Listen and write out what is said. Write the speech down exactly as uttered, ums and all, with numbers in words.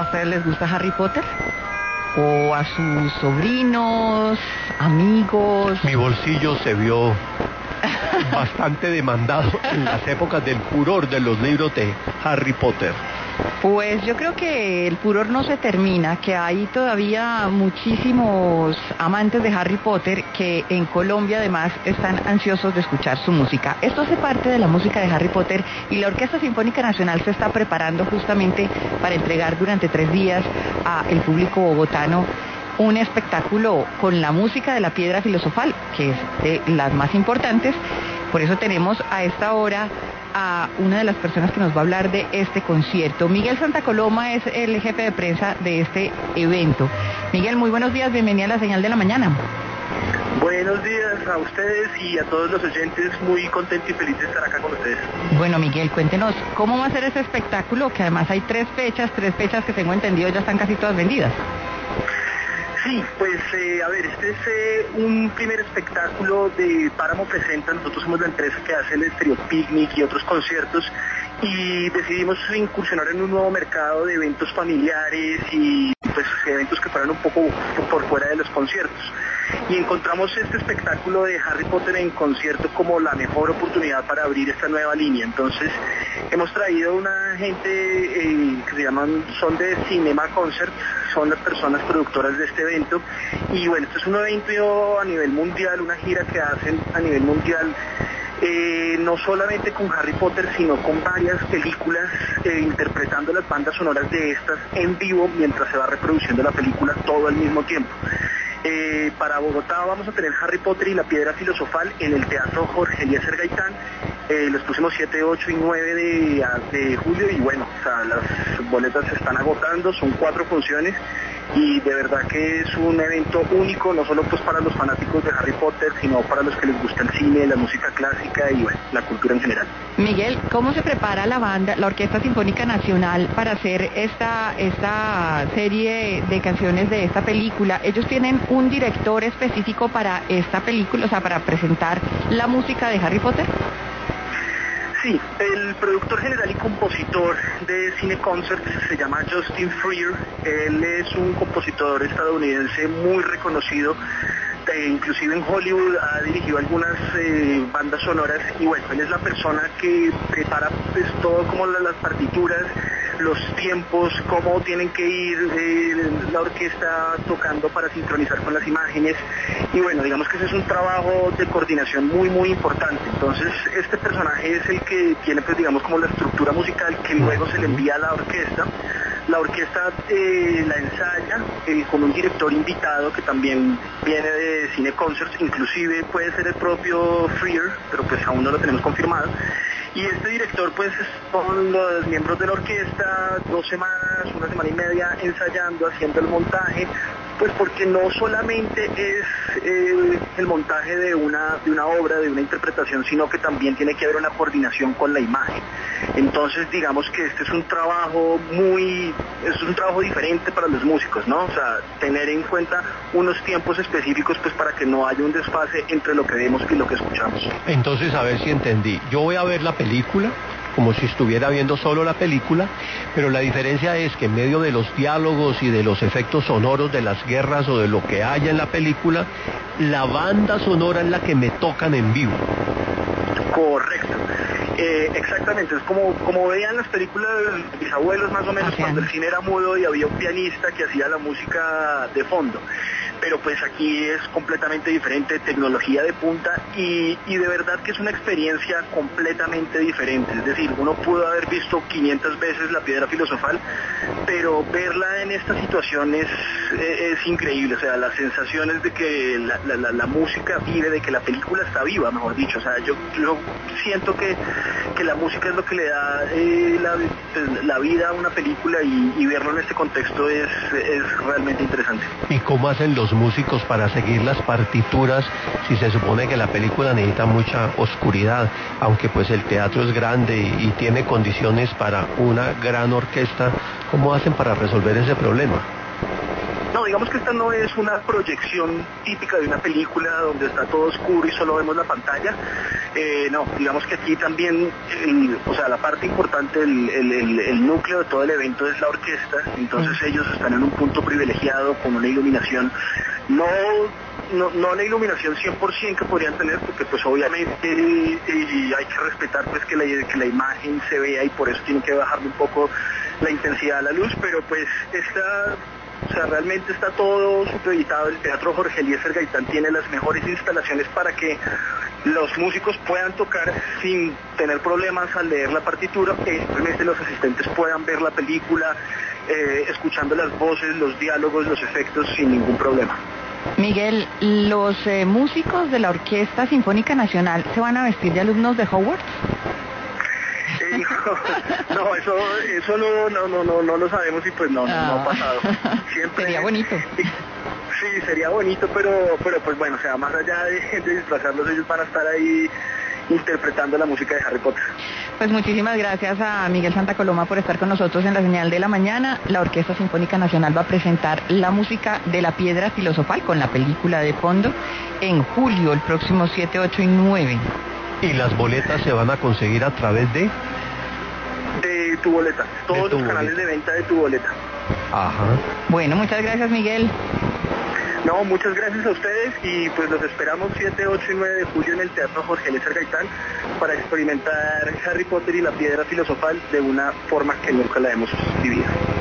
ustedes les gusta Harry Potter? ¿O a sus sobrinos, amigos? Mi bolsillo se vio bastante demandado en las épocas del furor de los libros de Harry Potter. Pues yo creo que el furor no se termina, que hay todavía muchísimos amantes de Harry Potter que en Colombia además están ansiosos de escuchar su música. Esto hace parte de la música de Harry Potter y la Orquesta Sinfónica Nacional se está preparando justamente para entregar durante tres días al público bogotano un espectáculo con la música de la Piedra Filosofal, que es de las más importantes. Por eso tenemos a esta hora a una de las personas que nos va a hablar de este concierto. Miguel Santa Coloma es el jefe de prensa de este evento. Miguel, muy buenos días, bienvenida a la Señal de la Mañana. Buenos días a ustedes y a todos los oyentes, muy contento y feliz de estar acá con ustedes. Bueno, Miguel, cuéntenos, ¿cómo va a ser ese espectáculo? Que además hay tres fechas, tres fechas que tengo entendido ya están casi todas vendidas. Sí, pues eh, a ver, este es eh, un primer espectáculo de Páramo Presenta. Nosotros somos la empresa que hace el Estéreo Picnic y otros conciertos y decidimos incursionar en un nuevo mercado de eventos familiares y pues eventos que fueran un poco por fuera de los conciertos. Y encontramos este espectáculo de Harry Potter en concierto como la mejor oportunidad para abrir esta nueva línea. Entonces hemos traído una gente eh, que se llaman, son de Cinema Concert, son las personas productoras de este evento. Y bueno, este es un evento a nivel mundial, una gira que hacen a nivel mundial, eh, no solamente con Harry Potter, sino con varias películas, eh, interpretando las bandas sonoras de estas en vivo mientras se va reproduciendo la película todo al mismo tiempo. Eh, para Bogotá vamos a tener Harry Potter y la Piedra Filosofal en el Teatro Jorge Eliezer Gaitán eh, los próximos siete, ocho y nueve de, de julio y bueno, o sea, las boletas se están agotando, son cuatro funciones y de verdad que es un evento único, no solo pues para los fanáticos de Harry Potter, sino para los que les gusta el cine, la música clásica y bueno, la cultura en general. Miguel, ¿cómo se prepara la banda, la Orquesta Sinfónica Nacional para hacer esta, esta serie de canciones de esta película? ¿Ellos tienen un director específico para esta película, o sea, para presentar la música de Harry Potter? Sí, el productor general y compositor de Cine Concert se llama Justin Freer. Él es un compositor estadounidense muy reconocido, eh, inclusive en Hollywood ha dirigido algunas eh, bandas sonoras y bueno, él es la persona que prepara pues todo como las partituras, los tiempos, cómo tienen que ir eh, la orquesta tocando para sincronizar con las imágenes y bueno, digamos que ese es un trabajo de coordinación muy muy importante. Entonces este personaje es el que tiene pues digamos como la estructura musical que luego se le envía a la orquesta. La orquesta eh, la ensaya eh, con un director invitado que también viene de Cine Concerts, inclusive puede ser el propio Freer, pero pues aún no lo tenemos confirmado. Y este director pues son los miembros de la orquesta, dos semanas, una semana y media ensayando, haciendo el montaje, pues porque no solamente es eh, el montaje de una, de una obra, de una interpretación, sino que también tiene que haber una coordinación con la imagen. Entonces digamos que este es un trabajo muy, es un trabajo diferente para los músicos, ¿no? O sea, tener en cuenta unos tiempos específicos pues para que no haya un desfase entre lo que vemos y lo que escuchamos. Entonces, a ver si entendí. Yo voy a ver la película como si estuviera viendo solo la película, pero la diferencia es que en medio de los diálogos y de los efectos sonoros de las guerras o de lo que haya en la película, la banda sonora es la que me tocan en vivo. Correcto. Eh, exactamente, es como, como veían las películas de mis abuelos más o menos, okay, cuando el cine era mudo y había un pianista que hacía la música de fondo. Pero pues aquí es completamente diferente, tecnología de punta y, y de verdad que es una experiencia completamente diferente. Es decir, uno pudo haber visto quinientas veces la Piedra Filosofal, pero verla en esta situación es, es increíble. O sea, las sensaciones de que la, la, la música vive, de que la película está viva, mejor dicho. O sea, yo, yo siento que, que la música es lo que le da eh, la, la vida a una película y, y verlo en este contexto es, es realmente interesante. ¿Y cómo hacen los músicos para seguir las partituras si se supone que la película necesita mucha oscuridad, aunque pues el teatro es grande y, y tiene condiciones para una gran orquesta? ¿Cómo hacen para resolver ese problema? No, digamos que esta no es una proyección típica de una película donde está todo oscuro y solo vemos la pantalla. Eh, no, digamos que aquí también, el, o sea, la parte importante, el, el, el, el núcleo de todo el evento es la orquesta, entonces mm. ellos están en un punto privilegiado con una iluminación, no, no, no la iluminación cien por ciento que podrían tener, porque pues obviamente y, y hay que respetar pues que la, que la imagen se vea y por eso tienen que bajarle un poco la intensidad a la luz, pero pues esta... O sea, realmente está todo supeditado. El Teatro Jorge Eliezer Gaitán tiene las mejores instalaciones para que los músicos puedan tocar sin tener problemas al leer la partitura, que simplemente los asistentes puedan ver la película, eh, escuchando las voces, los diálogos, los efectos sin ningún problema. Miguel, ¿los eh, músicos de la Orquesta Sinfónica Nacional se van a vestir de alumnos de Hogwarts? Eh, no, no, eso, eso no, no, no, no, no lo sabemos y pues no, ah. no ha pasado. Siempre, sería bonito. Sí, sería bonito, pero, pero pues bueno, o sea, más allá de, de disfrazarlos, ellos van a estar ahí interpretando la música de Harry Potter. Pues muchísimas gracias a Miguel Santa Coloma por estar con nosotros en la señal de la mañana. La Orquesta Sinfónica Nacional va a presentar la música de La Piedra Filosofal con la película de fondo en julio, el próximo siete, ocho y nueve. ¿Y las boletas se van a conseguir a través de? De Tu Boleta, todos los canales de venta de Tu Boleta. Ajá. Bueno, muchas gracias, Miguel. No, muchas gracias a ustedes y pues los esperamos siete, ocho y nueve de julio en el Teatro Jorge Eliezer Gaitán para experimentar Harry Potter y la Piedra Filosofal de una forma que nunca la hemos vivido.